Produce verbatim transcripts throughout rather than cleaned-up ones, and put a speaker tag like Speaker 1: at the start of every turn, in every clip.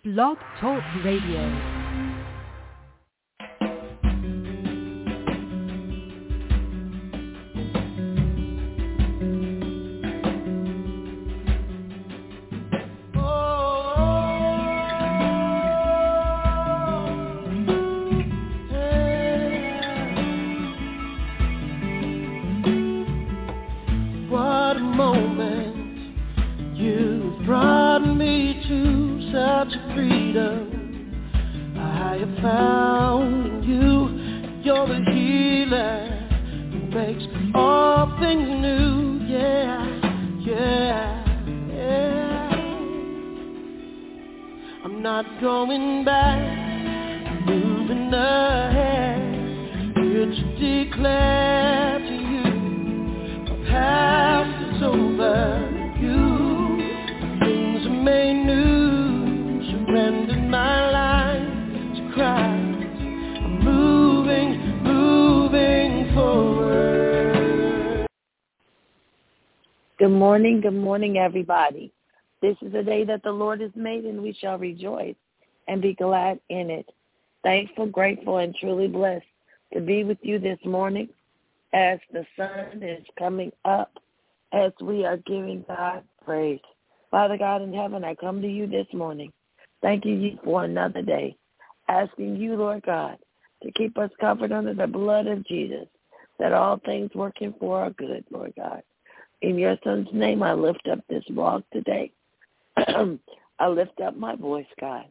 Speaker 1: Blog Talk Radio.
Speaker 2: Good morning, good morning, everybody. This is a day that the Lord has made, and we shall rejoice and be glad in it. Thankful, grateful, and truly blessed to be with you this morning as the sun is coming up, as we are giving God praise. Father God in heaven, I come to you this morning, thanking you for another day, asking you, Lord God, to keep us covered under the blood of Jesus, that all things working for our good, Lord God. In your son's name, I lift up this blog today. I lift up my voice, God,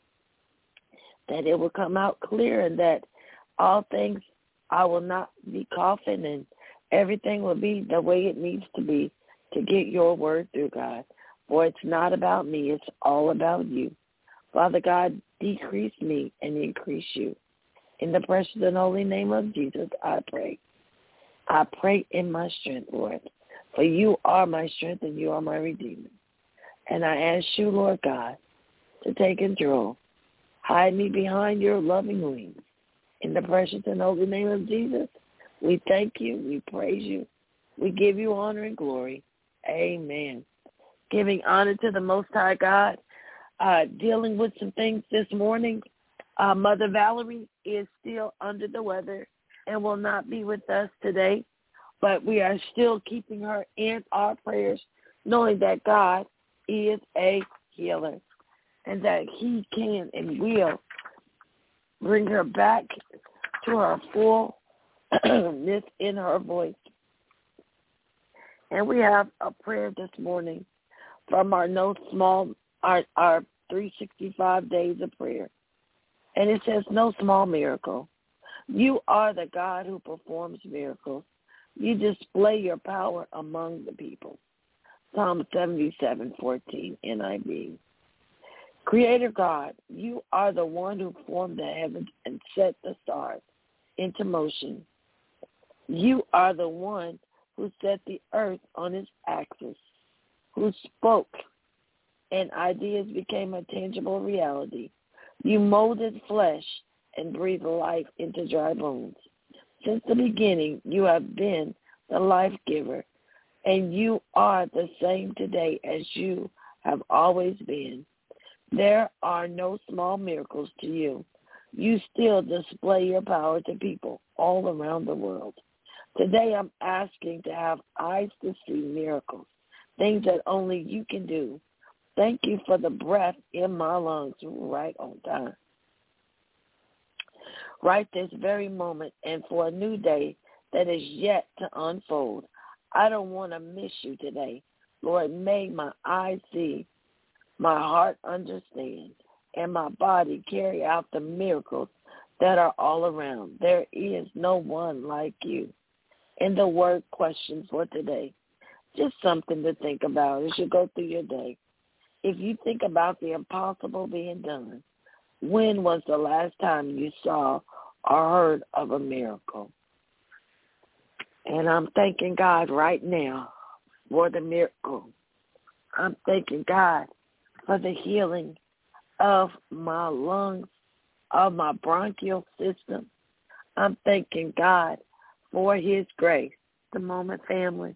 Speaker 2: that it will come out clear and that all things, I will not be coughing and everything will be the way it needs to be to get your word through, God. For it's not about me, it's all about you. Father God, decrease me and increase you. In the precious and holy name of Jesus, I pray. I pray in my strength, Lord. For you are my strength and you are my redeemer. And I ask you, Lord God, to take control. Hide me behind your loving wings. In the precious and holy name of Jesus, we thank you, we praise you, we give you honor and glory. Amen. Giving honor to the Most High God, uh, dealing with some things this morning. Uh, Mother Valerie is still under the weather and will not be with us today. But we are still keeping her in our prayers, knowing that God is a healer and that he can and will bring her back to her fullness in her voice. And we have a prayer this morning from our no small, our, our three hundred sixty-five days of prayer. And it says, no small miracle. You are the God who performs miracles. You display your power among the people. Psalm seventy-seven fourteen, N I V. Creator God, you are the one who formed the heavens and set the stars into motion. You are the one who set the earth on its axis, who spoke and ideas became a tangible reality. You molded flesh and breathed life into dry bones. Since the beginning, you have been the life giver, and you are the same today as you have always been. There are no small miracles to you. You still display your power to people all around the world. Today, I'm asking to have eyes to see miracles, things that only you can do. Thank you for the breath in my lungs right on time. Right this very moment, and for a new day that is yet to unfold. I don't want to miss you today. Lord, may my eyes see, my heart understand, and my body carry out the miracles that are all around. There is no one like you. And the word question for today, just something to think about as you go through your day. If you think about the impossible being done, when was the last time you saw or heard of a miracle? And I'm thanking God right now for the miracle. I'm thanking God for the healing of my lungs, of my bronchial system. I'm thanking God for his grace. The moment, family.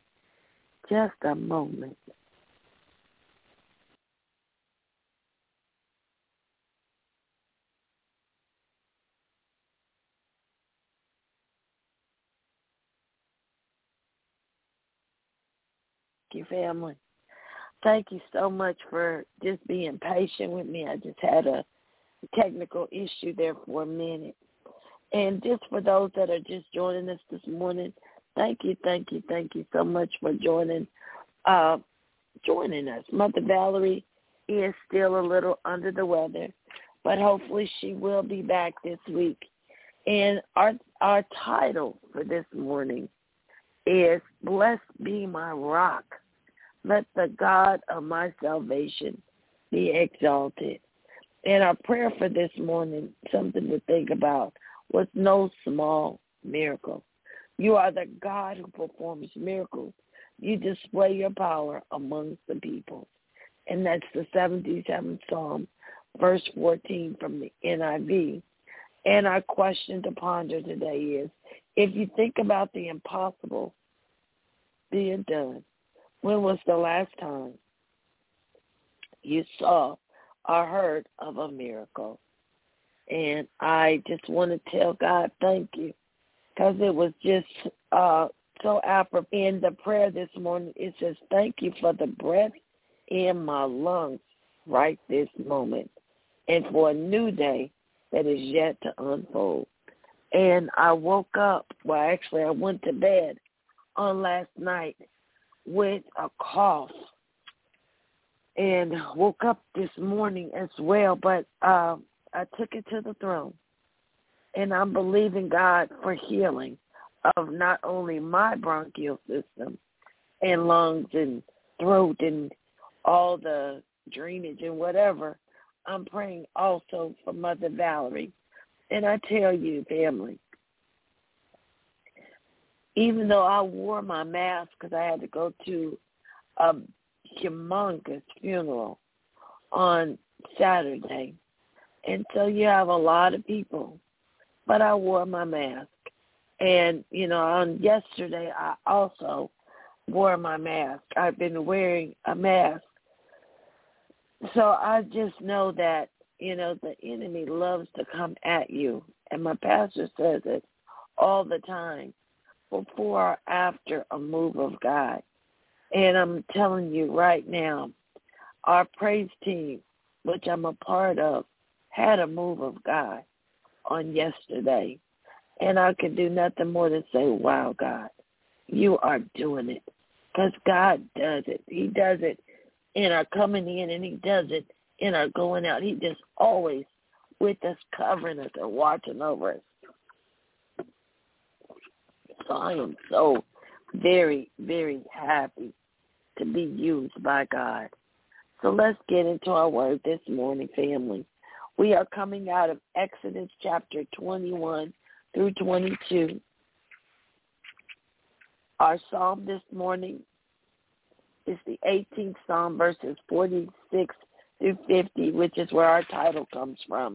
Speaker 2: Just a moment. you, family. Thank you so much for just being patient with me. I just had a technical issue there for a minute. And just for those that are just joining us this morning, thank you, thank you, thank you so much for joining uh, joining us. Mother Valerie is still a little under the weather, but hopefully she will be back this week. And our our title for this morning is Blessed Be My Rock. Let the God of my salvation be exalted. And our prayer for this morning, something to think about, was no small miracle. You are the God who performs miracles. You display your power amongst the people. And that's the seventy-seventh Psalm, verse fourteen from the N I V. And our question to ponder today is, if you think about the impossible being done, when was the last time you saw or heard of a miracle? And I just want to tell God thank you, because it was just uh, so apropos. In the prayer this morning, it says, thank you for the breath in my lungs right this moment, and for a new day that is yet to unfold. And I woke up, well, actually I went to bed on last night with a cough, and woke up this morning as well, but uh, I took it to the throne, and I'm believing God for healing of not only my bronchial system and lungs and throat and all the drainage and whatever. I'm praying also for Mother Valerie. And I tell you, family, even though I wore my mask because I had to go to a humongous funeral on Saturday, and so you have a lot of people, but I wore my mask. And, you know, on yesterday, I also wore my mask. I've been wearing a mask. So I just know that, you know, the enemy loves to come at you. And my pastor says it all the time, before or after a move of God. And I'm telling you right now, our praise team, which I'm a part of, had a move of God on yesterday. And I could do nothing more than say, wow, God, you are doing it. Because God does it. He does it in our coming in, and he does it in our going out. He just always with us, covering us and watching over us. So I am so very, very happy to be used by God. So let's get into our word this morning, family. We are coming out of Exodus chapter twenty-one through twenty-two. Our psalm this morning is the eighteenth Psalm, verses forty-six through fifty, which is where our title comes from.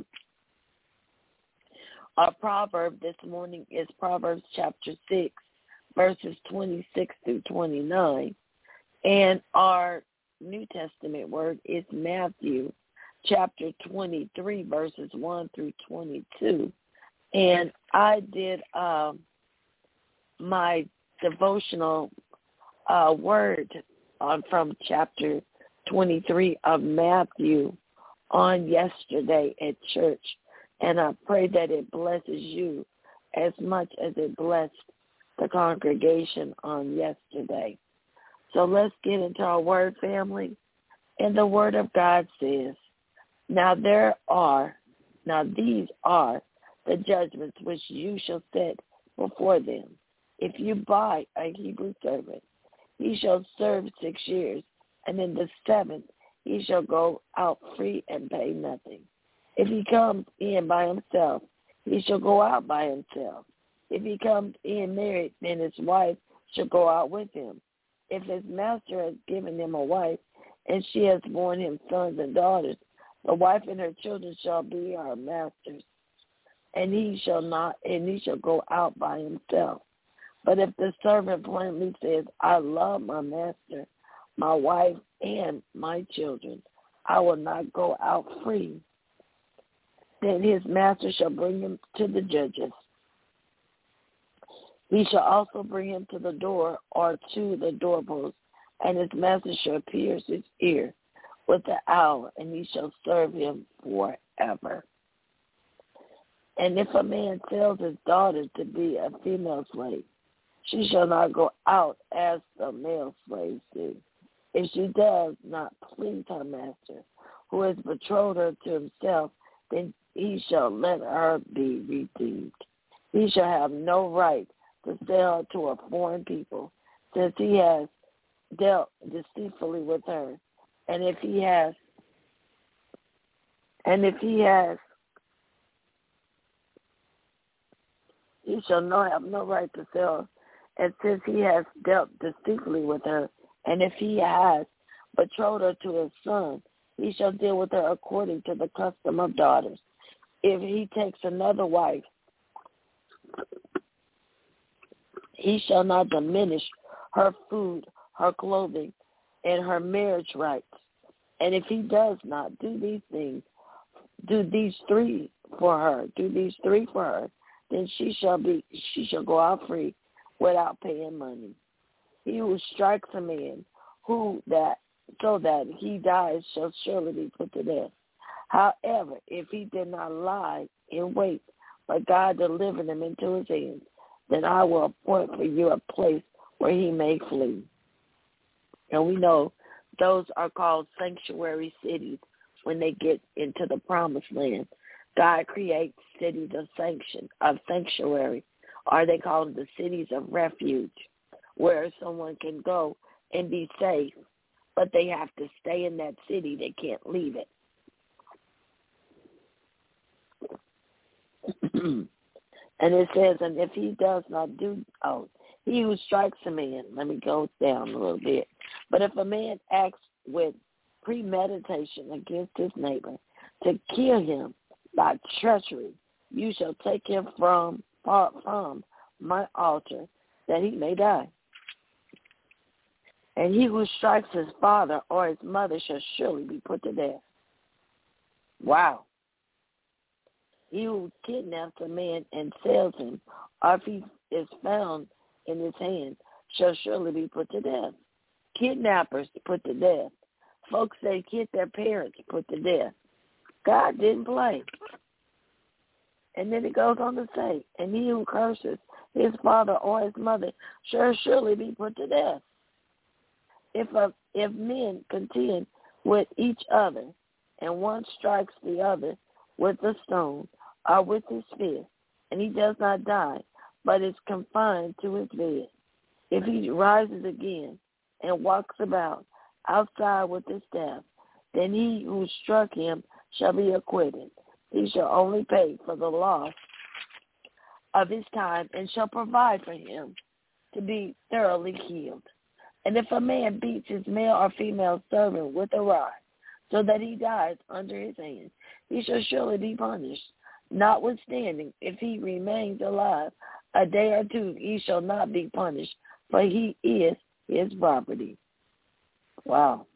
Speaker 2: Our proverb this morning is Proverbs chapter six, verses twenty-six through twenty-nine. And our New Testament word is Matthew chapter twenty-three, verses one through twenty-two. And I did um, my devotional uh, word on from chapter twenty-three of Matthew on yesterday at church. And I pray that it blesses you as much as it blessed the congregation on yesterday. So let's get into our word, family. And the word of God says, Now there are, now these are the judgments which you shall set before them. If you buy a Hebrew servant, he shall serve six years, and in the seventh he shall go out free and pay nothing. If he comes in by himself, he shall go out by himself. If he comes in married, then his wife shall go out with him. If his master has given him a wife, and she has borne him sons and daughters, the wife and her children shall be her master's, and he shall not, and he shall go out by himself. But if the servant plainly says, I love my master, my wife, and my children, I will not go out free, then his master shall bring him to the judges. He shall also bring him to the door or to the doorpost and his master shall pierce his ear with the hour, and he shall serve him forever. And if a man sells his daughter to be a female slave, she shall not go out as the male slaves do. If she does not please her master, who has betrothed her to himself, then he shall let her be redeemed. He shall have no right to sell her to a foreign people, since he has dealt deceitfully with her. And if he has, and if he has, he shall not have no right to sell her. And since he has dealt deceitfully with her, and if he has betrothed her to his son, he shall deal with her according to the custom of daughters. If he takes another wife, he shall not diminish her food, her clothing, and her marriage rights. And if he does not do these things, do these three for her, do these three for her, then she shall be, she shall go out free without paying money. He who strikes a man, who that so that he dies, shall surely be put to death. However, if he did not lie in wait, but God delivered him into his hands, then I will appoint for you a place where he may flee. And we know those are called sanctuary cities when they get into the promised land. God creates cities of sanction, of sanctuary, or they call them the cities of refuge, where someone can go and be safe, but they have to stay in that city. They can't leave it. And it says, and if he does not do, oh, he who strikes a man, let me go down a little bit. But if a man acts with premeditation against his neighbor to kill him by treachery, you shall take him from, from my altar that he may die. And he who strikes his father or his mother shall surely be put to death. Wow. He who kidnaps a man and sells him, or if he is found in his hand, shall surely be put to death. Kidnappers put to death. Folks that kid their parents put to death. God didn't play. And then it goes on to say, and he who curses his father or his mother shall surely be put to death. If a, if men contend with each other, and one strikes the other with a stone or with his fist, and he does not die, but is confined to his bed, if he rises again and walks about outside with his staff, then he who struck him shall be acquitted. He shall only pay for the loss of his time and shall provide for him to be thoroughly healed. And if a man beats his male or female servant with a rod, so that he dies under his hand, he shall surely be punished. Notwithstanding, if he remains alive a day or two, he shall not be punished, for he is his property. Wow.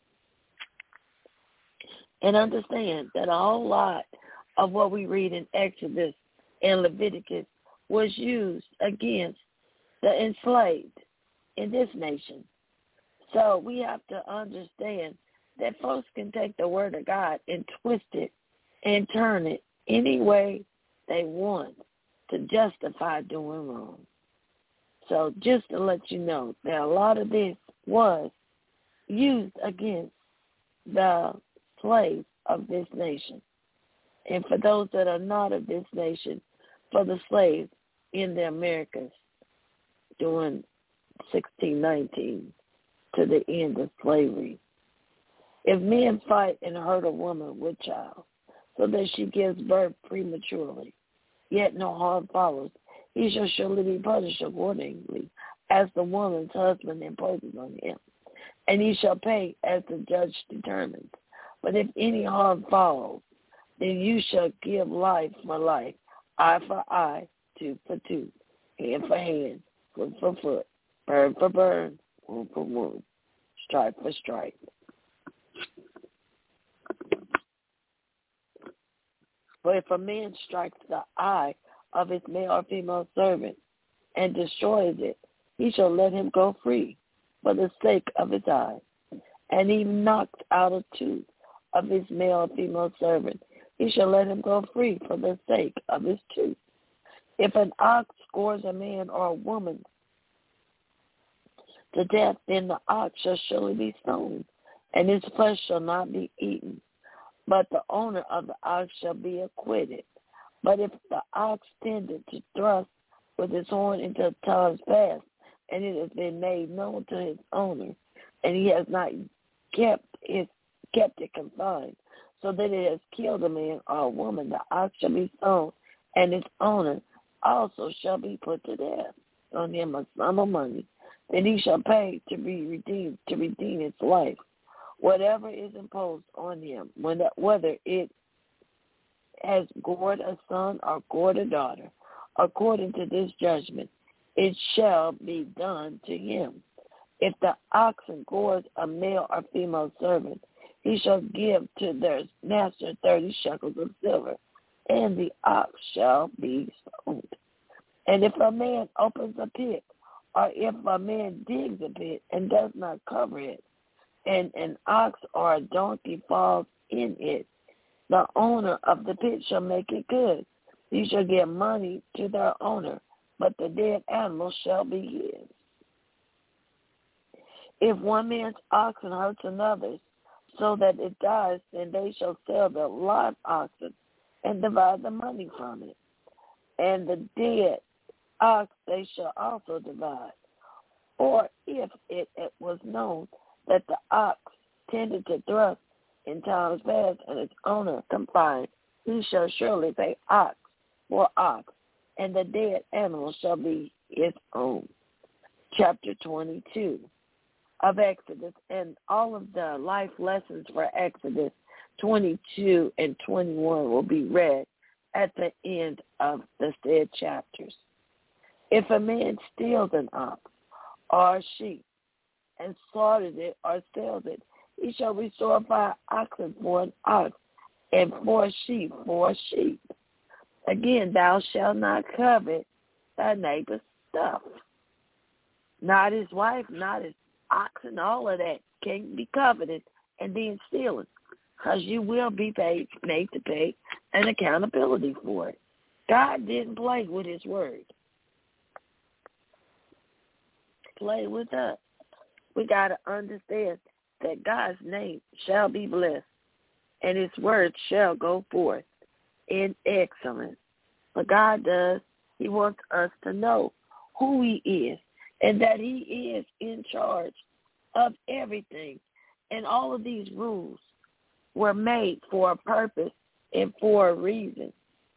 Speaker 2: And understand that a whole lot of what we read in Exodus and Leviticus was used against the enslaved in this nation. So we have to understand that folks can take the word of God and twist it and turn it any way they want to justify doing wrong. So just to let you know that a lot of this was used against the slaves of this nation. And for those that are not of this nation, for the slaves in the Americas during sixteen nineteen to the end of slavery. If men fight and hurt a woman with child, so that she gives birth prematurely, yet no harm follows, he shall surely be punished accordingly, as the woman's husband imposes on him, and he shall pay as the judge determines. But if any harm follows, then you shall give life for life, eye for eye, tooth for tooth, hand for hand, foot for foot, burn for burn, wound for wound, stripe for stripe. For if a man strikes the eye of his male or female servant and destroys it, he shall let him go free. for the sake of his eyes. And he knocked out a tooth of his male or female servant, he shall let him go free for the sake of his tooth. If an ox scores a man or a woman to death, then the ox shall surely be stoned, and his flesh shall not be eaten. But the owner of the ox shall be acquitted. But if the ox tended to thrust with his horn into times past, and it has been made known to his owner, and he has not kept it kept it confined, so that it has killed a man or a woman, the ox shall be stoned, and its owner also shall be put to death. On him a sum of money that he shall pay to be redeemed, to redeem its life. Whatever is imposed on him, whether it has gored a son or gored a daughter, according to this judgment, it shall be done to him. If the oxen gores a male or female servant, he shall give to their master thirty shekels of silver, and the ox shall be stoned. And if a man opens a pit, or if a man digs a pit and does not cover it, and an ox or a donkey falls in it, the owner of the pit shall make it good. He shall give money to their owner, but the dead animal shall be his. If one man's oxen hurts another's, so that it dies, then they shall sell the live oxen and divide the money from it. And the dead ox they shall also divide. Or if it, it was known that the ox tended to thrust in times past, and its owner confined, he shall surely pay ox for ox, and the dead animal shall be his own. Chapter twenty-two of Exodus, and all of the life lessons for Exodus twenty-two and twenty-one will be read at the end of the said chapters. If a man steals an ox or a sheep and slaughters it or sells it, he shall restore five oxen for an ox, and four sheep for a sheep. Again, thou shalt not covet thy neighbor's stuff. Not his wife, not his oxen, all of that can't be coveted and then stealing, because you will be paid, made to pay an accountability for it. God didn't play with his word. Play with us. We got to understand that God's name shall be blessed, and his word shall go forth in excellence. But God does, he wants us to know who he is, and that he is in charge of everything. And all of these rules were made for a purpose and for a reason.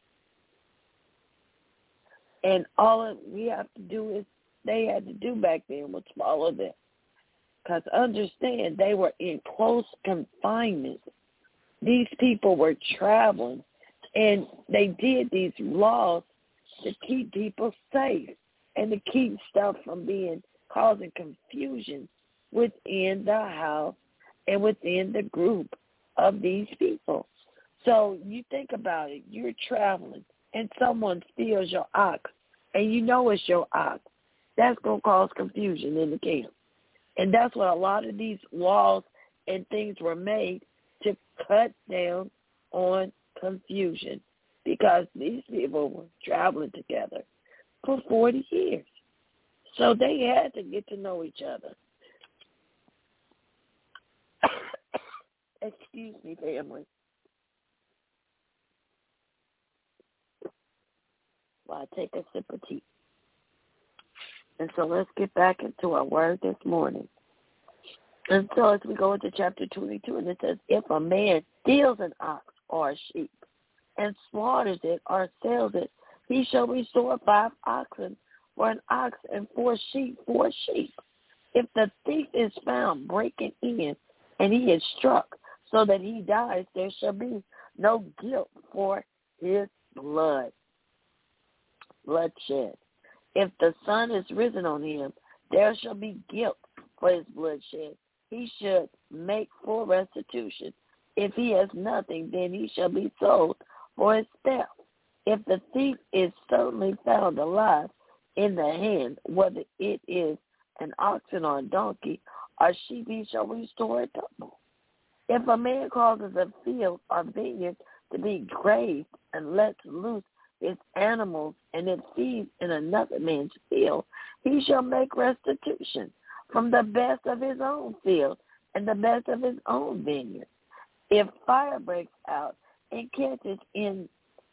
Speaker 2: And all that we have to do is, they had to do back then was follow them. Because understand, they were in close confinement. These people were traveling, and they did these laws to keep people safe and to keep stuff from being causing confusion within the house and within the group of these people. So you think about it. You're traveling, and someone steals your ox, and you know it's your ox. That's going to cause confusion in the camp. And that's what a lot of these laws and things were made, to cut down on confusion, because these people were traveling together for forty years. So they had to get to know each other. Excuse me, family. While I take a sip of tea. And so let's get back into our word this morning. And so as we go into chapter twenty-two, and it says, if a man steals an ox or a sheep and slaughters it or sells it, he shall restore five oxen for an ox and four sheep for a sheep. If the thief is found breaking in and he is struck so that he dies, there shall be no guilt for his blood. Bloodshed. If the sun is risen on him, there shall be guilt for his bloodshed. He should make full restitution. If he has nothing, then he shall be sold for his theft. If the thief is certainly found alive in the hand, whether it is an oxen or a donkey or sheep, he shall restore it double. If a man causes a field or vineyard to be grazed and lets loose its animals, and it feeds in another man's field, he shall make restitution from the best of his own field and the best of his own vineyard. If fire breaks out and catches in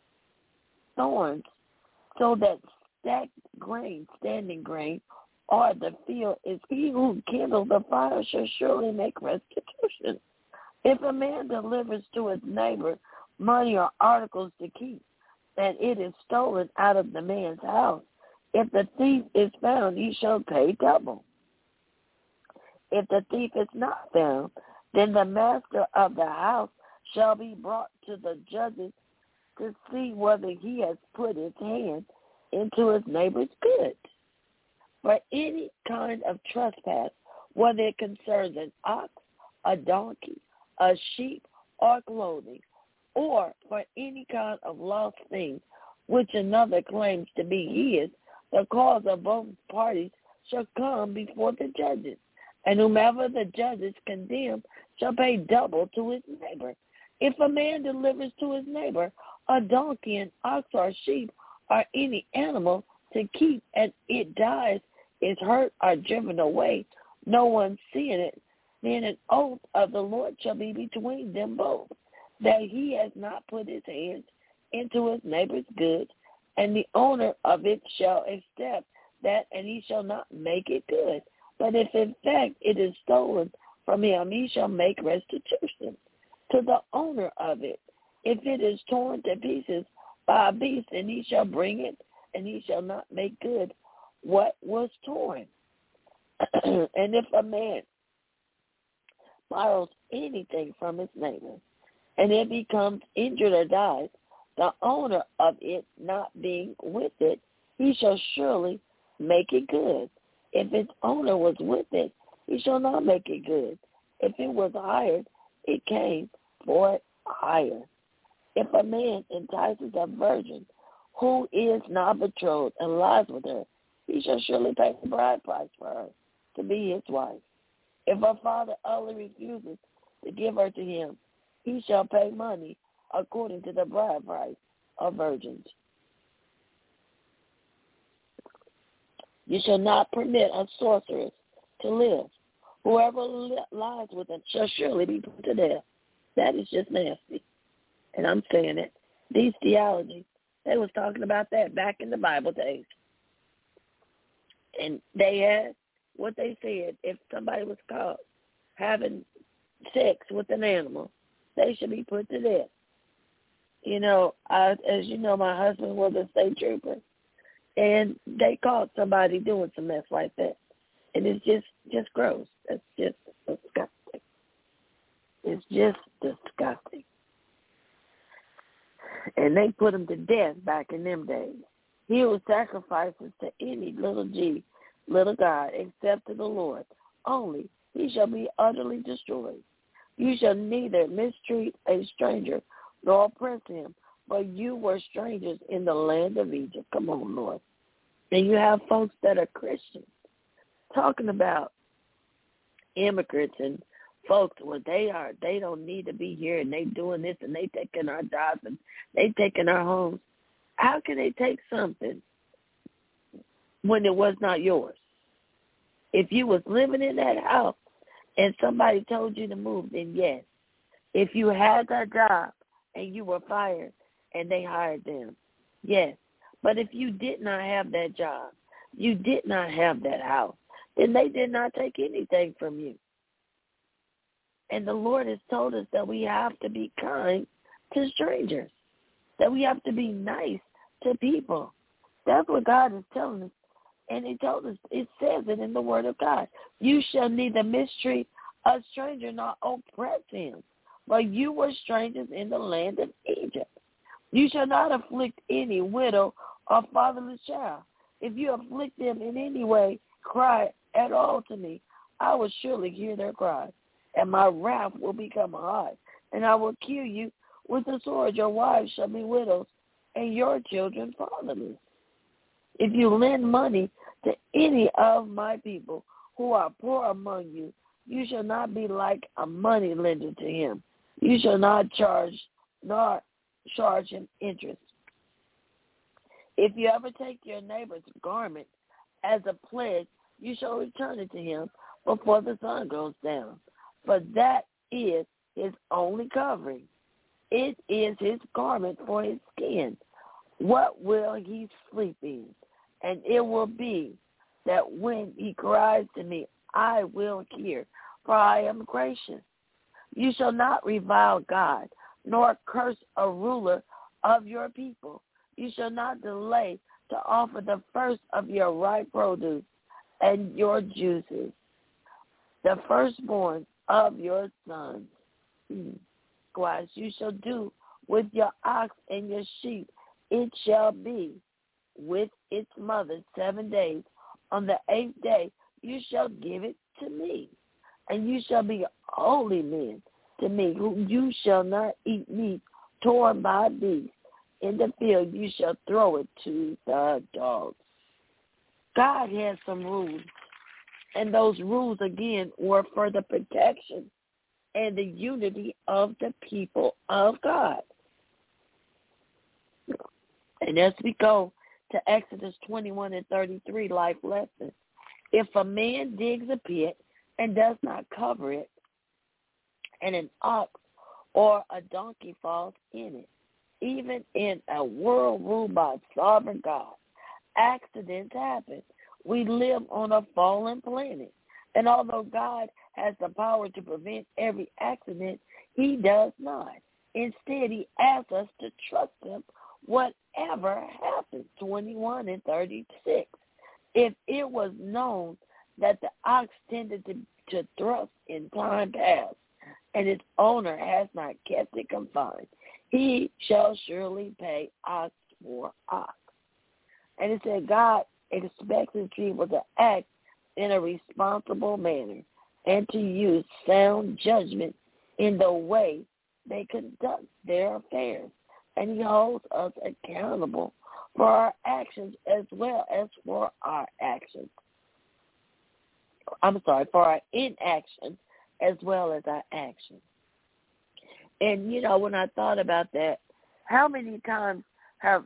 Speaker 2: thorns, so that stacked grain, standing grain, or the field is he who kindled the fire shall surely make restitution. If a man delivers to his neighbor money or articles to keep, and it is stolen out of the man's house, if the thief is found, he shall pay double. If the thief is not found, then the master of the house shall be brought to the judges to see whether he has put his hand into his neighbor's goods. For any kind of trespass, whether it concerns an ox, a donkey, a sheep, or clothing, or for any kind of lost thing which another claims to be his, the cause of both parties shall come before the judges, and whomever the judges condemn shall pay double to his neighbor. If a man delivers to his neighbor a donkey, an ox, or sheep, or any animal to keep, and it dies, is hurt, or driven away, no one seeing it, then an oath of the Lord shall be between them both, that he has not put his hands into his neighbor's goods, and the owner of it shall accept that, and he shall not make it good. But if in fact it is stolen from him, he shall make restitution to the owner of it. If it is torn to pieces by a beast, and he shall bring it, and he shall not make good what was torn. And if a man borrows anything from his neighbor, and it becomes injured or dies, the owner of it not being with it, he shall surely make it good. If its owner was with it, he shall not make it good. If it was hired, it came for it hire. If a man entices a virgin who is not betrothed and lies with her, he shall surely pay the bride price for her to be his wife. If her father utterly refuses to give her to him, he shall pay money according to the bride price of virgins. You shall not permit a sorceress to live. Whoever li- lies with him shall surely be put to death. That is just nasty. And I'm saying it. These theologies, they was talking about that back in the Bible days. And they had what they said, if somebody was caught having sex with an animal, they should be put to death. You know, I, as you know, my husband was a state trooper, and they caught somebody doing some mess like that. And it's just, just gross. It's just disgusting. It's just disgusting. And they put him to death back in them days. He who sacrifices to any little g, little god, except to the Lord, only he shall be utterly destroyed. You shall neither mistreat a stranger nor oppress him, but you were strangers in the land of Egypt. Come on, Lord. And you have folks that are Christians talking about immigrants and folks, well, they are, they don't need to be here, and they doing this, and they taking our jobs, and they taking our homes. How can they take something when it was not yours? If you was living in that house and somebody told you to move, then yes. If you had that job and you were fired and they hired them, yes. But if you did not have that job, you did not have that house, then they did not take anything from you. And the Lord has told us that we have to be kind to strangers, that we have to be nice to people. That's what God is telling us. And he told us, it says it in the word of God. You shall neither mistreat a stranger nor oppress him, but you were strangers in the land of Egypt. You shall not afflict any widow or fatherless child. If you afflict them in any way, cry at all to me. I will surely hear their cry, and my wrath will become hot, and I will kill you with the sword. Your wives shall be widows, and your children fatherless. If you lend money to any of my people who are poor among you, you shall not be like a money lender to him. You shall not charge nor charge him interest. If you ever take your neighbor's garment as a pledge, you shall return it to him before the sun goes down. For that is his only covering. It is his garment for his skin. What will he sleep in? And it will be that when he cries to me, I will hear, for I am gracious. You shall not revile God, nor curse a ruler of your people. You shall not delay to offer the first of your ripe produce and your juices, the firstborn of your sons. Likewise, you shall do with your ox and your sheep. It shall be with its mother seven days. On the eighth day you shall give it to me. And you shall be holy men to me. You shall not eat meat torn by beasts. In the field you shall throw it to the dogs. God has some rules. And those rules, again, were for the protection and the unity of the people of God. And as we go to Exodus twenty-one and thirty-three, life lesson, if a man digs a pit and does not cover it, and an ox or a donkey falls in it, even in a world ruled by sovereign God, accidents happen. We live on a fallen planet. And although God has the power to prevent every accident, he does not. Instead, he asks us to trust him whatever happens. twenty-one and thirty-six. If it was known that the ox tended to, to thrust in time past, and its owner has not kept it confined, he shall surely pay ox for ox. And it said God expects his people to act in a responsible manner and to use sound judgment in the way they conduct their affairs. And he holds us accountable for our actions as well as for our actions. I'm sorry, for our inaction as well as our actions. And, you know, when I thought about that, how many times have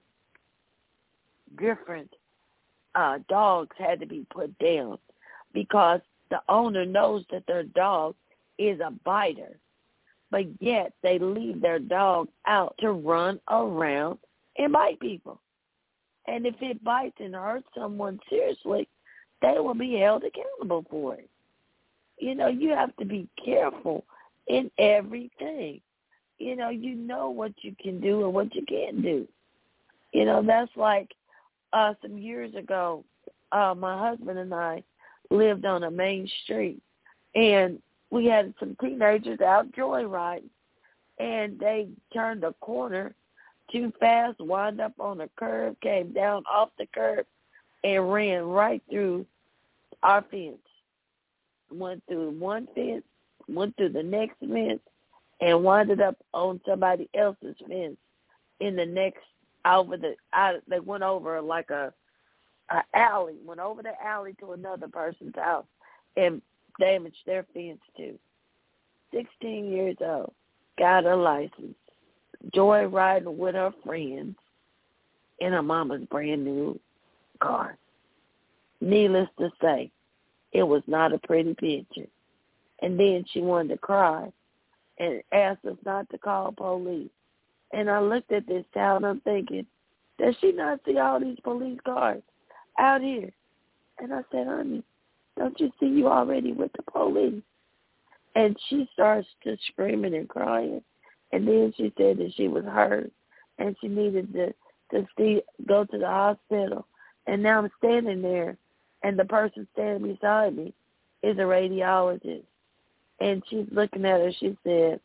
Speaker 2: different uh, dogs had to be put down because the owner knows that their dog is a biter, but yet they leave their dog out to run around and bite people. And if it bites and hurts someone seriously, they will be held accountable for it. You know, you have to be careful in everything. You know, you know what you can do and what you can't do. You know, that's like uh, some years ago, uh, my husband and I lived on a main street, and we had some teenagers out joyriding, and they turned a corner too fast, wound up on a curb, came down off the curb, and ran right through our fence. Went through one fence, went through the next fence, and winded up on somebody else's fence in the next, over the, out, they went over like a, a alley, went over the alley to another person's house and damaged their fence too. sixteen years old, got a license, joy riding with her friends in her mama's brand new car. Needless to say, it was not a pretty picture. And then she wanted to cry and asked us not to call police. And I looked at this child and I'm thinking, does she not see all these police cars out here? And I said, honey, don't you see you already with the police? And she starts to screaming and crying. And then she said that she was hurt and she needed to, to see, go to the hospital. And now I'm standing there, and the person standing beside me is a radiologist. And she's looking at her. She said,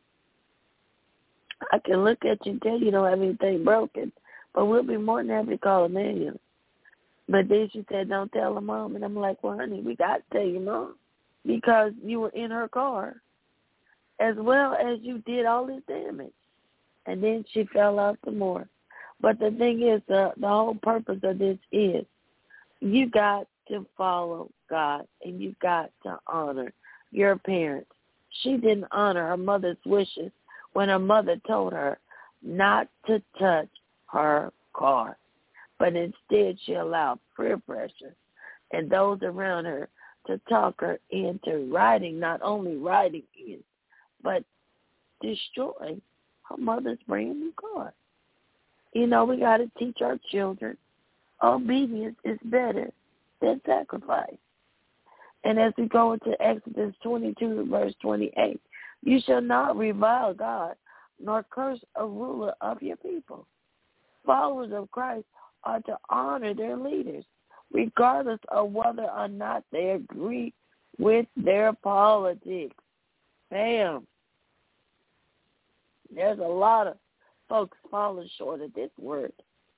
Speaker 2: I can look at you and tell you don't have anything broken, but we'll be more than happy to call an ambulance. But then she said, don't tell her mom. And I'm like, well, honey, we got to tell your mom because you were in her car as well as you did all this damage. And then she fell out some more. But the thing is, the, the whole purpose of this is you got to follow God, and you've got to honor your parents. She didn't honor her mother's wishes when her mother told her not to touch her car, but instead she allowed peer pressure and those around her to talk her into riding, not only riding in, but destroying her mother's brand new car. You know, we got to teach our children obedience is better than sacrifice. And as we go into Exodus twenty-two, verse twenty-eight, you shall not revile God nor curse a ruler of your people. Followers of Christ are to honor their leaders, regardless of whether or not they agree with their politics. Bam. There's a lot of folks falling short of this word.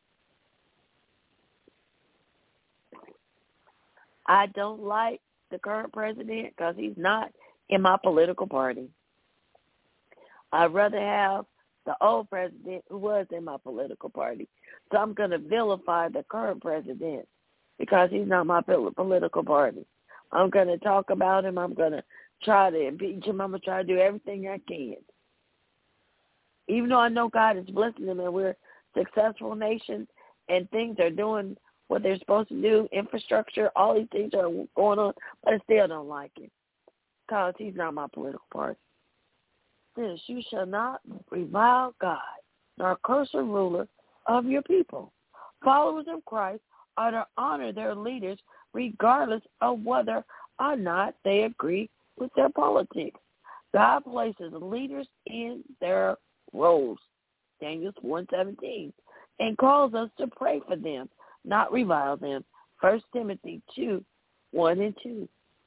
Speaker 2: I don't like the current president because he's not in my political party. I'd rather have the old president who was in my political party. So I'm going to vilify the current president because he's not my political party. I'm going to talk about him. I'm going to try to impeach him. I'm going to try to do everything I can. Even though I know God is blessing them and we're successful nations and things are doing what they're supposed to do, infrastructure, all these things are going on, but I still don't like him because he's not my political party. This, you shall not revile God nor curse a ruler of your people. Followers of Christ are to honor their leaders regardless of whether or not they agree with their politics. God places leaders in their roles, Daniel one seventeen, and calls us to pray for them, not revile them, First Timothy two, one and two.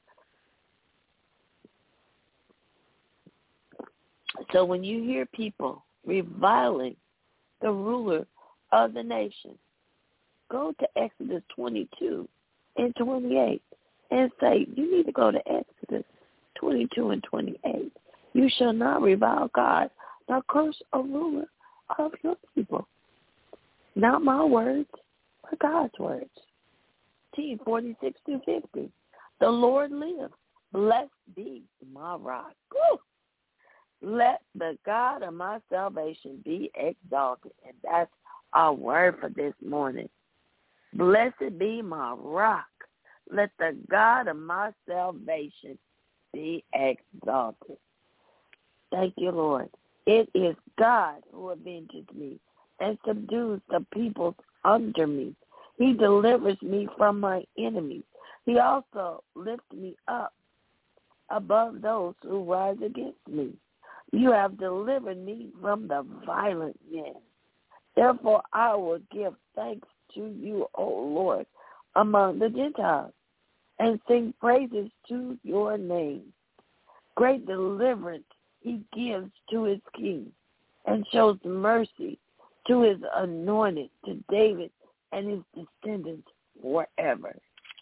Speaker 2: So when you hear people reviling the ruler of the nation, go to Exodus twenty-two and twenty-eight and say, you need to go to Exodus twenty-two and twenty-eight. You shall not revile God, nor curse a ruler of your people. Not my words, but God's words. T forty-six through fifty. The Lord lives. Blessed be my rock. Woo! Let the God of my salvation be exalted. And that's our word for this morning. Blessed be my rock. Let the God of my salvation be exalted. Thank you, Lord. It is God who avenges me and subdues the peoples under me. He delivers me from my enemies. He also lifts me up above those who rise against me. You have delivered me from the violent men. Therefore, I will give thanks to you, O Lord, among the Gentiles, and sing praises to your name. Great deliverance he gives to his king, and shows mercy to his anointed, to David and his descendants forever.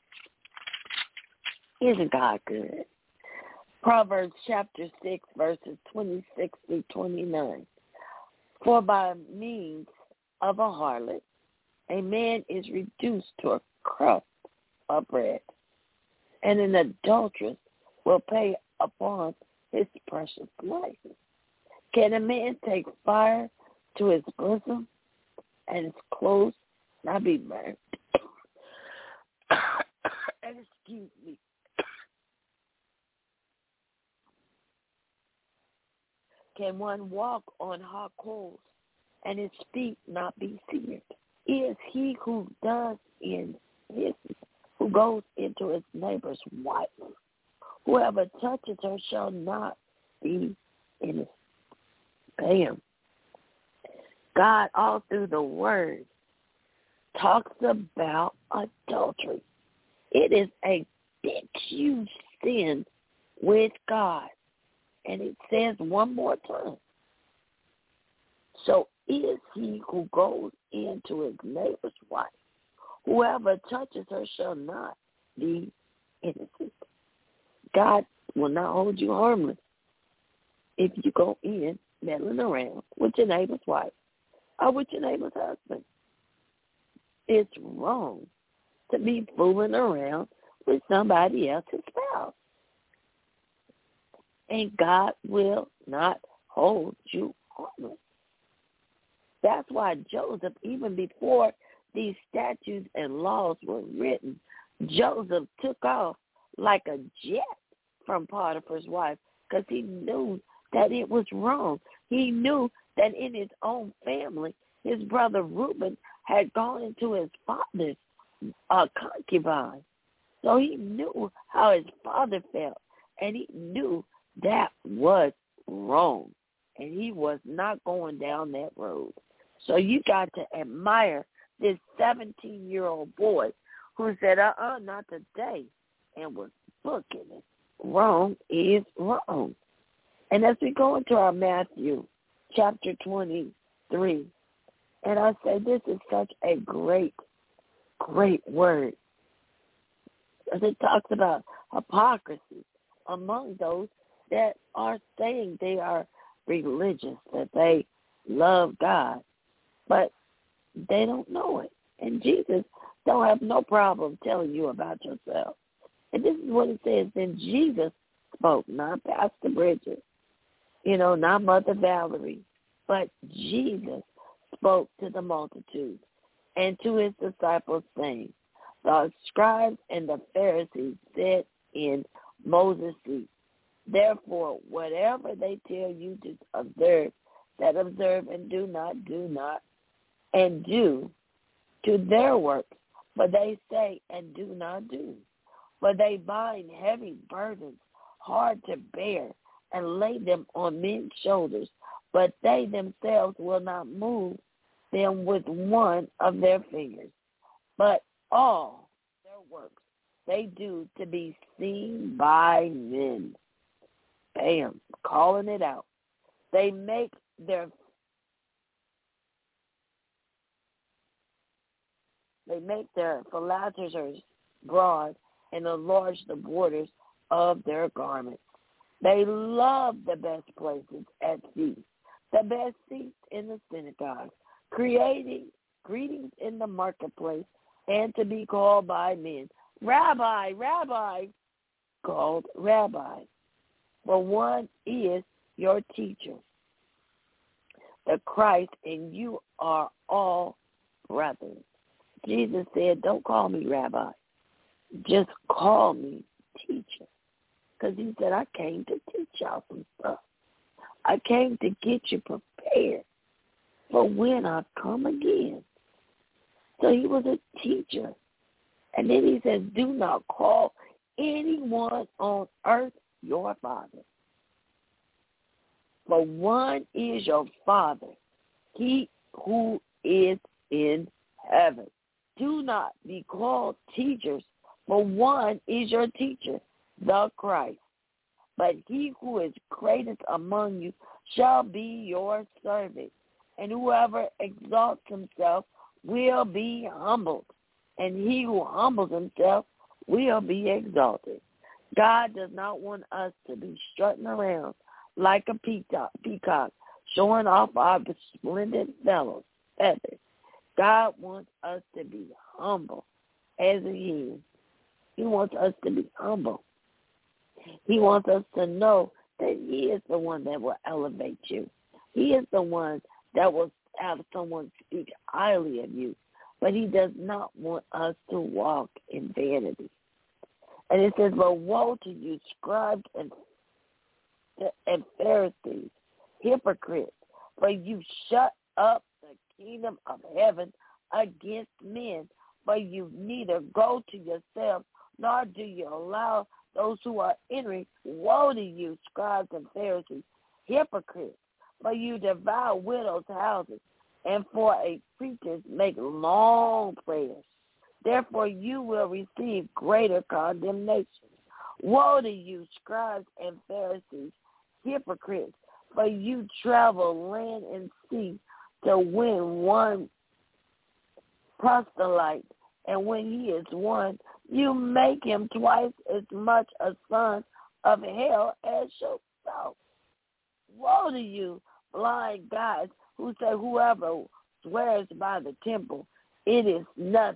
Speaker 2: Isn't God good? Proverbs chapter six, verses twenty-six through twenty-nine. For by means of a harlot, a man is reduced to a crust of bread, and an adulteress will pay upon his precious life. Can a man take fire to his bosom, and his clothes not be burned? Excuse me. Can one walk on hot coals, and his feet not be seared? Is he who does in his, who goes into his neighbor's wife? Whoever touches her shall not be innocent. Bam. God, all through the word, talks about adultery. It is a big, huge sin with God. And it says one more time. So is he who goes into his neighbor's wife. Whoever touches her shall not be innocent. God will not hold you harmless if you go in meddling around with your neighbor's wife or with your neighbor's husband. It's wrong to be fooling around with somebody else's spouse. And God will not hold you harmless. That's why Joseph, even before these statutes and laws were written, Joseph took off like a jet from Potiphar's wife because he knew that it was wrong. He knew that in his own family, his brother Reuben had gone into his father's uh, concubine. So he knew how his father felt, and he knew that was wrong, and he was not going down that road. So you got to admire this seventeen-year-old boy who said, uh-uh, not today, and was booking it. Wrong is wrong. And as we go into our Matthew chapter twenty-three, and I say this is such a great, great word. As it talks about hypocrisy among those that are saying they are religious, that they love God, but they don't know it. And Jesus don't have no problem telling you about yourself. And this is what it says. Then Jesus spoke, not Pastor Bridget, you know, not Mother Valerie, but Jesus spoke to the multitude and to his disciples, saying, the scribes and the Pharisees sit in Moses' seat. Therefore, whatever they tell you to observe, that observe and do not, do not, and do to their works. But they say and do not do. But they bind heavy burdens, hard to bear, and lay them on men's shoulders. But they themselves will not move them with one of their fingers. But all their works they do to be seen by men. Bam, calling it out. They make their they make their philaters broad and enlarge the borders of their garments. They love the best places at feasts, the best seats in the synagogues, creating greetings in the marketplace, and to be called by men, Rabbi, Rabbi, called Rabbi. For one is your teacher, the Christ, and you are all brothers. Jesus said, don't call me Rabbi. Just call me teacher. Because he said, I came to teach y'all some stuff. I came to get you prepared for when I come again. So he was a teacher. And then he says, do not call anyone on earth your father. For one is your Father, he who is in heaven. Do not be called teachers, for one is your teacher, the Christ. But he who is greatest among you shall be your servant. And whoever exalts himself will be humbled, and he who humbles himself will be exalted. God does not want us to be strutting around like a peacock, peacock showing off our splendid fellows, feathers. God wants us to be humble as he is. He wants us to be humble. He wants us to know that he is the one that will elevate you. He is the one that will have someone speak highly of you. But he does not want us to walk in vanity. And it says, but woe to you, scribes and, and Pharisees, hypocrites, for you shut up the kingdom of heaven against men, for you neither go to yourselves, nor do you allow those who are entering. Woe to you, scribes and Pharisees, hypocrites, for you devour widows' houses, and for a pretense make long prayers. Therefore you will receive greater condemnation. Woe to you, scribes and Pharisees, hypocrites, for you travel land and sea to win one proselyte, and when he is won, you make him twice as much a son of hell as yourself. Woe to you, blind guides, who say whoever swears by the temple, it is nothing,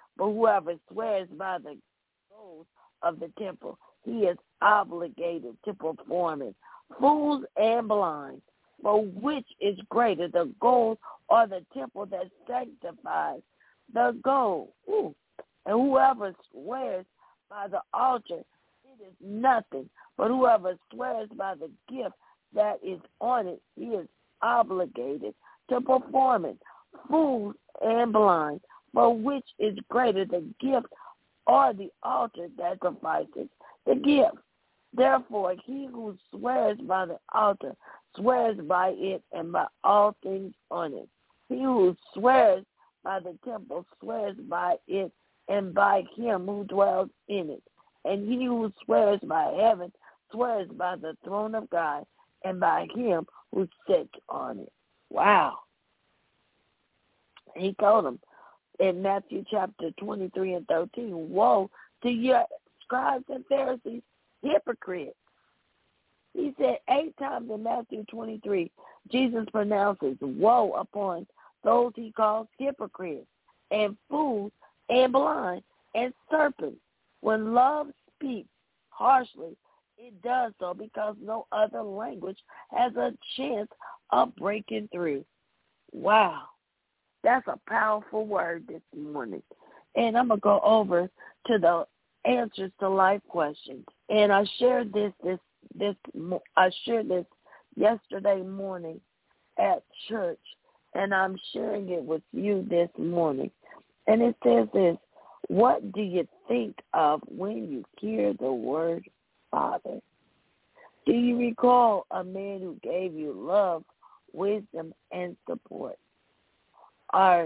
Speaker 2: But whoever swears by the gold of the temple, he is obligated to perform it. Fools and blind, for which is greater, the gold or the temple that sanctifies the gold? Ooh. And whoever swears by the altar, it is nothing. But whoever swears by the gift that is on it, he is obligated to perform it. Fools and blind, for which is greater, the gift or the altar that sacrifices the gift? Therefore, he who swears by the altar swears by it and by all things on it. He who swears by the temple swears by it and by him who dwells in it. And he who swears by heaven swears by the throne of God and by him who sits on it. Wow. He told him in Matthew chapter twenty-three and thirteen, woe to your scribes and Pharisees, hypocrites. He said eight times in Matthew twenty-three, Jesus pronounces woe upon those he calls hypocrites and fools and blind and serpents. When love speaks harshly, it does so because no other language has a chance of breaking through. Wow. That's a powerful word this morning. And I'm going to go over to the answers to life questions. And I shared this, this, this, I shared this yesterday morning at church, and I'm sharing it with you this morning. And it says this: what do you think of when you hear the word Father? Do you recall a man who gave you love, wisdom, and support? Or,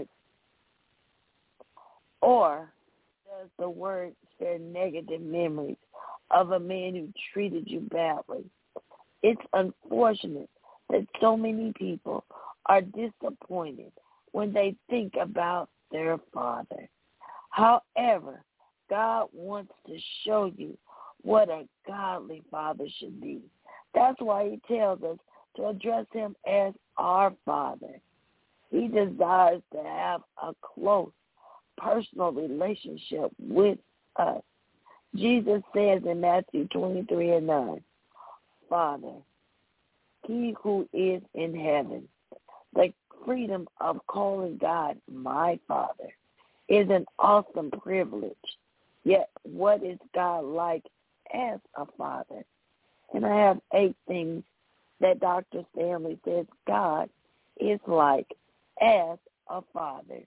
Speaker 2: or does the word share negative memories of a man who treated you badly? It's unfortunate that so many people are disappointed when they think about their father. However, God wants to show you what a godly father should be. That's why he tells us to address him as our Father. He desires to have a close, personal relationship with us. Jesus says in Matthew twenty-three and nine, Father, he who is in heaven, the freedom of calling God my Father is an awesome privilege. Yet what is God like as a father? And I have eight things that Doctor Stanley says God is like as a father.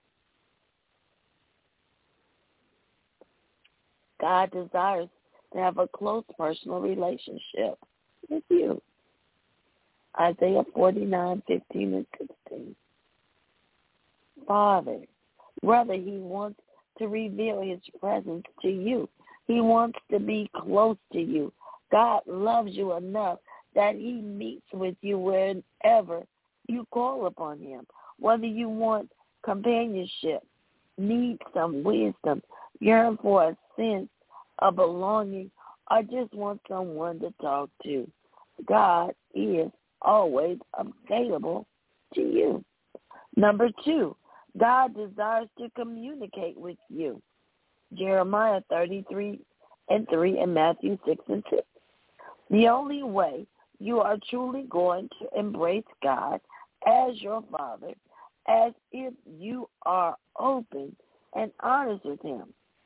Speaker 2: God desires to have a close personal relationship with you. Isaiah forty-nine, fifteen and sixteen. Father, rather he wants to reveal his presence to you. He wants to be close to you. God loves you enough that he meets with you wherever you call upon him. Whether you want companionship, need some wisdom, yearn for a sense of belonging, or just want someone to talk to, God is always available to you. Number two, God desires to communicate with you. Jeremiah thirty-three and three and Matthew six and six. The only way you are truly going to embrace God as your Father as if you are open and honest with him.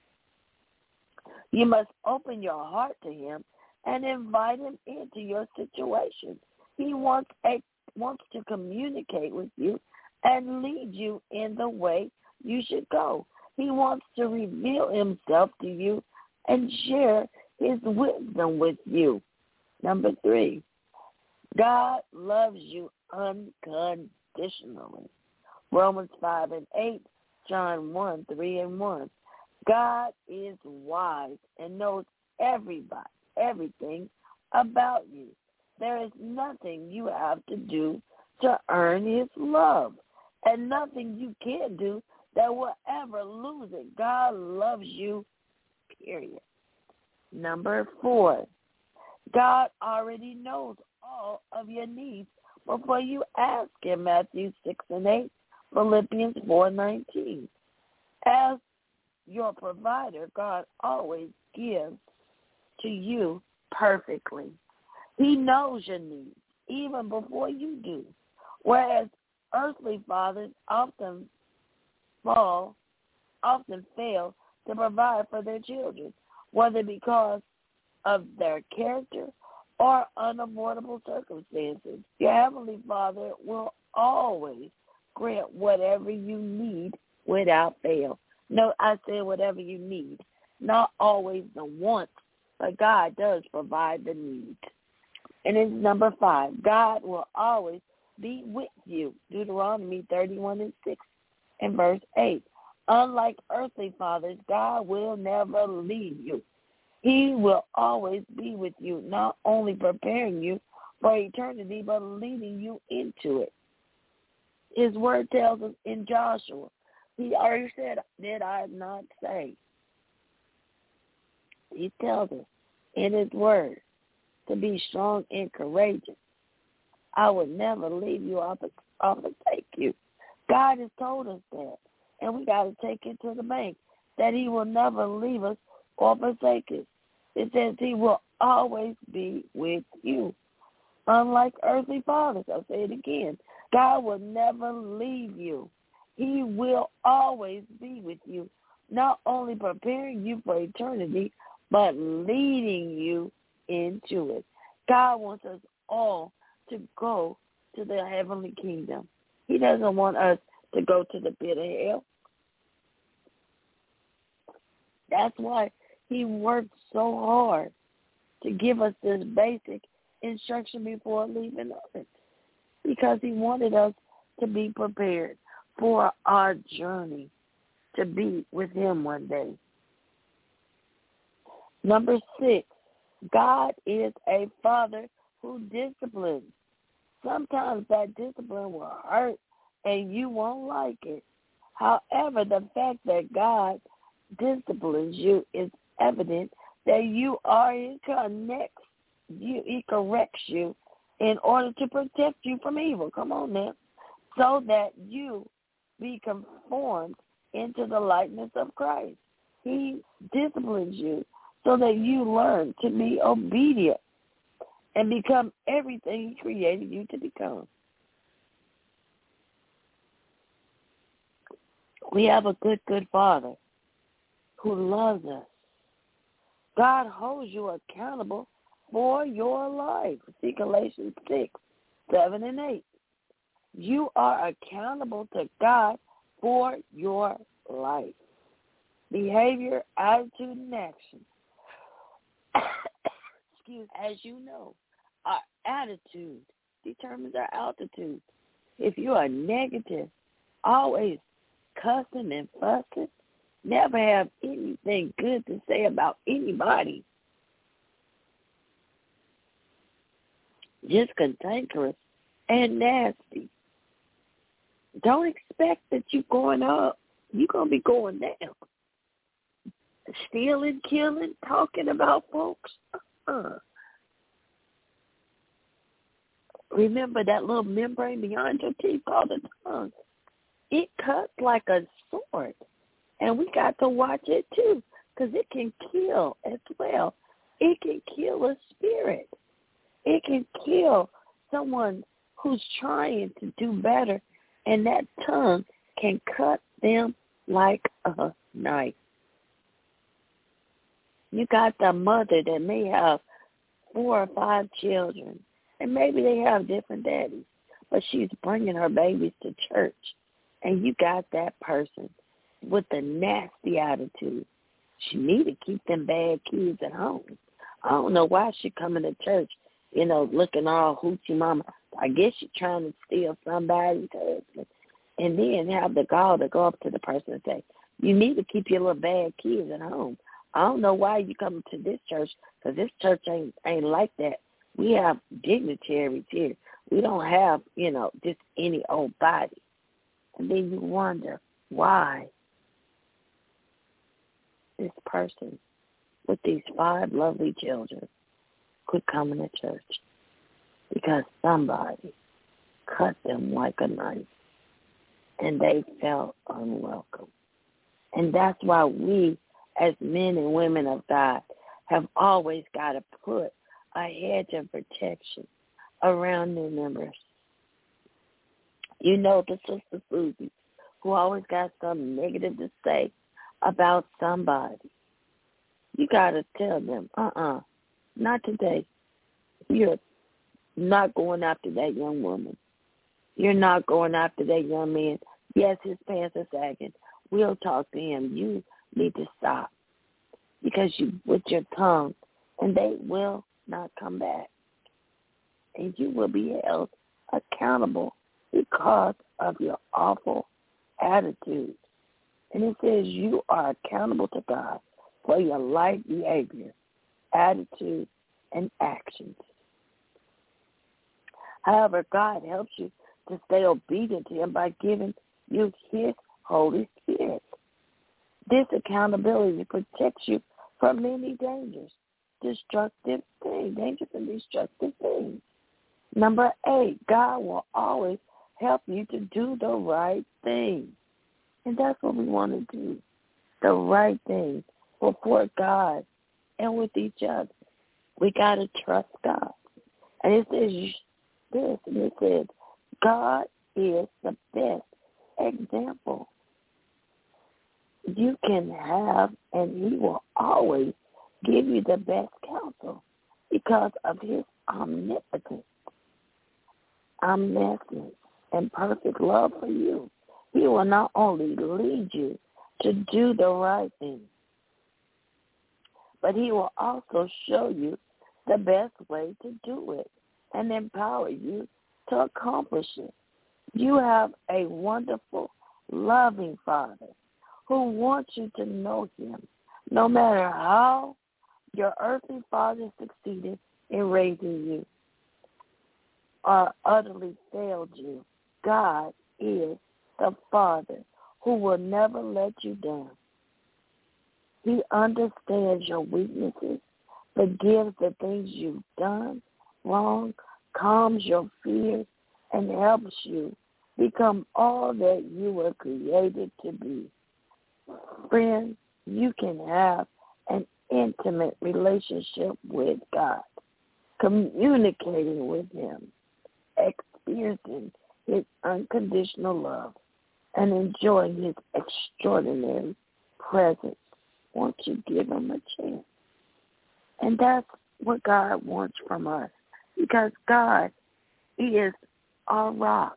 Speaker 2: You must open your heart to him and invite him into your situation. He wants a, wants to communicate with you and lead you in the way you should go. He wants to reveal himself to you and share his wisdom with you. Number three, God loves you unconditionally. Romans five and eight, John one, three and one. God is wise and knows everybody, everything about you. There is nothing you have to do to earn his love, and nothing you can do that will ever lose it. God loves you, period. Number four, God already knows all of your needs before you ask him. Matthew six and eight, Philippians four nineteen. Ask your provider, God always gives to you perfectly. He knows your needs even before you do, whereas earthly fathers often fall, often fail to provide for their children, whether because of their character or unavoidable circumstances. Your Heavenly Father will always grant whatever you need without fail. No, I said whatever you need, not always the want, but God does provide the need. And it's number five, God will always be with you. Deuteronomy thirty-one and six and verse eight. Unlike earthly fathers, God will never leave you. He will always be with you, not only preparing you for eternity, but leading you into it. His word tells us in Joshua, he already said, did I not say? He tells us in his word to be strong and courageous. I will never leave you or forsake you. God has told us that, and we got to take it to the bank, that he will never leave us or forsake us. It says he will always be with you. Unlike earthly fathers, I'll say it again, God will never leave you. He will always be with you, not only preparing you for eternity, but leading you into it. God wants us all to go to the heavenly kingdom. He doesn't want us to go to the pit of hell. That's why he worked so hard to give us this basic instruction before leaving Earth, because he wanted us to be prepared for our journey to be with him one day. Number six, God is a father who disciplines. Sometimes that discipline will hurt and you won't like it. However, the fact that God disciplines you is evident that you are, he connects you, he corrects you in order to protect you from evil. Come on now. So that you be conformed into the likeness of Christ. He disciplines you so that you learn to be obedient and become everything he created you to become. We have a good, good Father who loves us. God holds you accountable for your life. See Galatians six, seven, and eight. You are accountable to God for your life. Behavior, attitude, and action. Excuse, as you know, our attitude determines our altitude. If you are negative, always cussing and fussing, never have anything good to say about anybody, just cantankerous and nasty, don't expect that you're going up. You're going to be going down. Stealing, killing, talking about folks. Uh-uh. Remember that little membrane behind your teeth called the tongue. It cuts like a sword. And we got to watch it too, because it can kill as well. It can kill a spirit. It can kill someone who's trying to do better, and that tongue can cut them like a knife. You got the mother that may have four or five children, and maybe they have different daddies, but she's bringing her babies to church, and you got that person with a nasty attitude. She need to keep them bad kids at home. I don't know why she coming to church, you know, looking all hoochie mama. I guess she's trying to steal somebody's husband. And then have the gall to go up to the person and say, you need to keep your little bad kids at home. I don't know why you come to this church, because this church ain't ain't like that. We have dignitaries here. We don't have, you know, just any old body. And then you wonder why this person with these five lovely children quit coming to church, because somebody cut them like a knife and they felt unwelcome. And that's why we, as men and women of God, have always got to put a hedge of protection around new members. You know the Sister Susie, who always got something negative to say about somebody. You got to tell them, uh-uh, not today. You're not going after that young woman. You're not going after that young man. Yes, his pants are sagging. We'll talk to him. You need to stop because you with your tongue, and they will not come back. And you will be held accountable because of your awful attitude. And it says you are accountable to God for your life behavior, attitude, and actions. However, God helps you to stay obedient to him by giving you his Holy Spirit. This accountability protects you from many dangers, destructive things, dangerous and destructive things. Number eight, God will always help you to do the right thing. And that's what we want to do, the right thing before God and with each other. We got to trust God. And it says this, and it says, God is the best example you can have, and he will always give you the best counsel because of his omnipotence, omniscience, and perfect love for you. He will not only lead you to do the right thing, but he will also show you the best way to do it and empower you to accomplish it. You have a wonderful, loving Father who wants you to know him, no matter how your earthly father succeeded in raising you or utterly failed you. God is the Father who will never let you down. He understands your weaknesses, forgives the things you've done wrong, calms your fears, and helps you become all that you were created to be. Friends, you can have an intimate relationship with God, communicating with him, experiencing his unconditional love, and enjoying his extraordinary presence once you give him a chance. And that's what God wants from us, because God is our rock,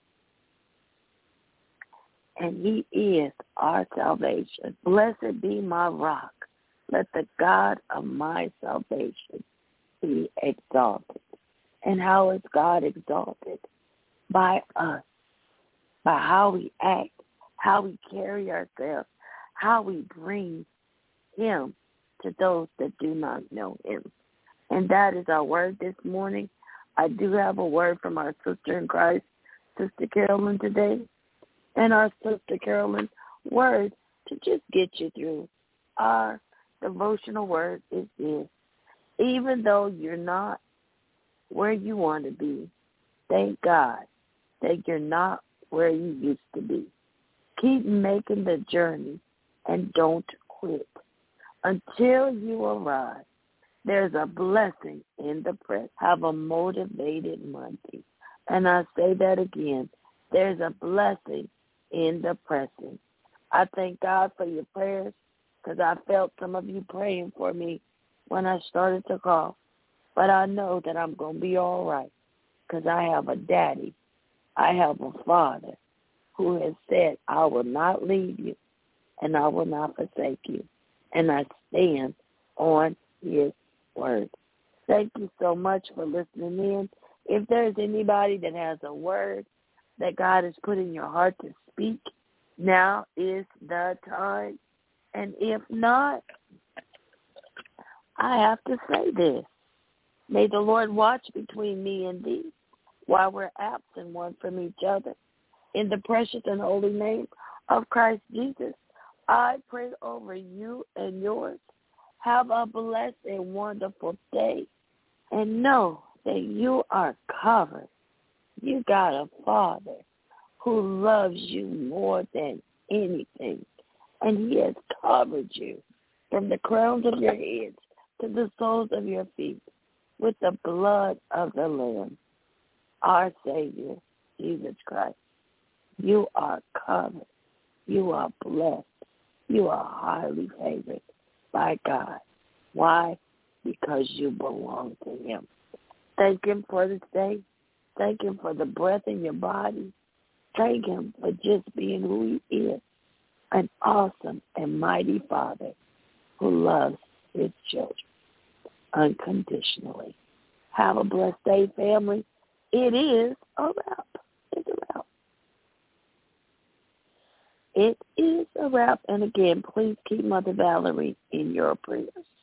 Speaker 2: and he is our salvation. Blessed be my rock. Let the God of my salvation be exalted. And how is God exalted? By us, by how we act, how we carry ourselves, how we bring him to those that do not know him. And that is our word this morning. I do have a word from our sister in Christ, Sister Carolyn, today. And our Sister Carolyn's word to just get you through our devotional word is this: even though you're not where you want to be, thank God that you're not where you used to be. Keep making the journey and don't quit until you arrive. There's a blessing in the press. Have a motivated Monday. And I say that again. There's a blessing in the pressing. I thank God for your prayers, because I felt some of you praying for me when I started to call. But I know that I'm going to be all right, because I have a daddy. I have a father who has said, I will not leave you and I will not forsake you. And I stand on his word. Thank you so much for listening in. If there's anybody that has a word that God has put in your heart to speak, now is the time. And if not, I have to say this. May the Lord watch between me and thee while we're absent one from each other. In the precious and holy name of Christ Jesus, I pray over you and yours. Have a blessed and wonderful day. And know that you are covered. You got a Father who loves you more than anything. And he has covered you from the crowns of your heads to the soles of your feet with the blood of the Lamb, our Savior, Jesus Christ. You are covered. You are blessed. You are highly favored by God. Why? Because you belong to him. Thank him for this day. Thank him for the breath in your body. Thank him for just being who he is, an awesome and mighty Father who loves his children unconditionally. Have a blessed day, family. It is a wrap. It's a wrap. It is a wrap. And again, please keep Mother Valerie in your prayers.